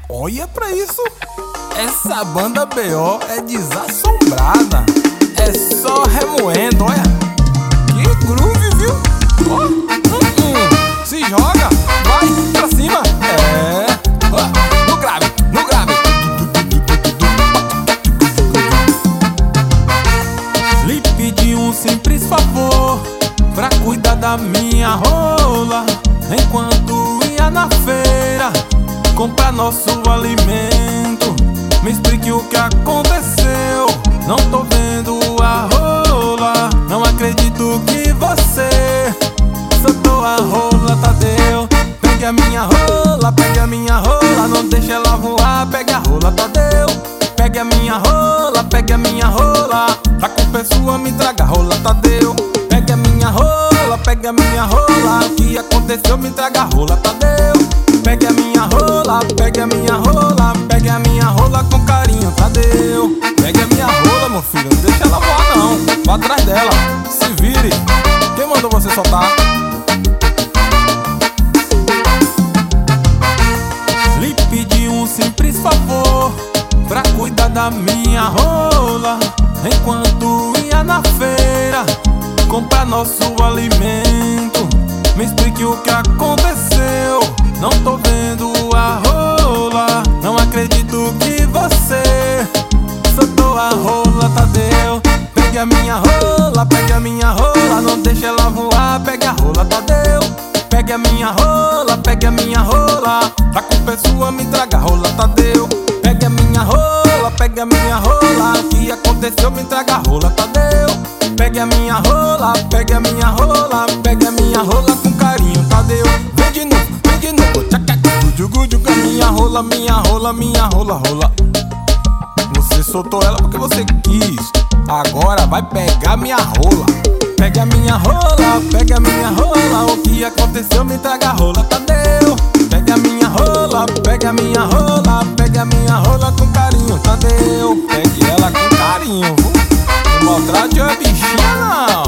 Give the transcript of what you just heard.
Olha pra isso. Essa banda BO é desassombrada. É só remoendo, olha. Que groove, viu? Ó, se joga, vai pra cima. No grave, no grave. Lhe pedi um simples favor pra cuidar da minha rola enquanto ia na feira comprar nosso alimento. Me explique o que aconteceu. Não tô vendo a rola. Não acredito que você soltou a rola, Tadeu. Pegue a minha rola, pegue a minha rola. Não deixe ela voar, pegue a rola, Tadeu. Pegue a minha rola, pegue a minha rola. A culpa é sua, me traga a rola, Tadeu. Pegue a minha rola, pegue a minha rola. O que aconteceu, me traga a rola, Tadeu. Pegue a minha rola, pegue a minha rola. Pegue a minha rola com carinho, Tadeu. Pegue a minha rola, meu filho, não deixa ela voar não. Vá atrás dela, se vire. Quem mandou você soltar? Lhe pedi um simples favor pra cuidar da minha rola enquanto ia na feira comprar nosso alimento. Me explique o que aconteceu. Não tô vendo a rola. Não acredito que você soltou a rola, Tadeu. Pegue a minha rola, pegue a minha rola. Não deixe ela voar, pegue a rola, Tadeu. Pegue a minha rola, pegue a minha rola. A culpa é sua, me traga a rola, Tadeu. Pegue a minha rola, pegue a minha rola. O que aconteceu, me traga a rola, Tadeu. Pegue a minha rola, pegue a minha rola. Pegue a minha rola com carinho, Tadeu. Vem de novo, vem de novo. Tchaca, minha rola, minha rola, minha rola, rola. Você soltou ela porque você quis. Agora vai pegar minha rola. Pegue a minha rola, pegue a minha rola. O que aconteceu, me traga a rola, Tadeu. Pegue a minha rola, pegue a minha rola. Pegue a minha rola com carinho, Tadeu. Pegue ela com carinho, não maltrate a bichinha não.